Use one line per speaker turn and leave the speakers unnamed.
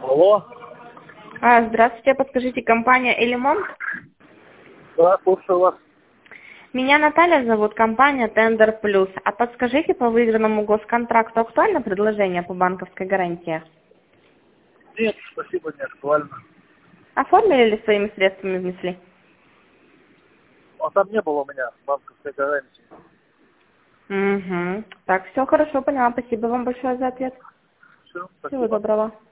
Алло.
Здравствуйте, подскажите, компания «Элемонт»?
Да, слушаю вас.
Меня Наталья зовут, компания «Тендер Плюс». А подскажите, по выигранному госконтракту актуально предложение по банковской гарантии?
Нет, спасибо, не актуально.
Оформили или своими средствами внесли?
А там не было у меня банковской гарантии.
Угу. Так, все хорошо, поняла. Спасибо вам большое за ответ.
Все,
Всего
спасибо.
доброго.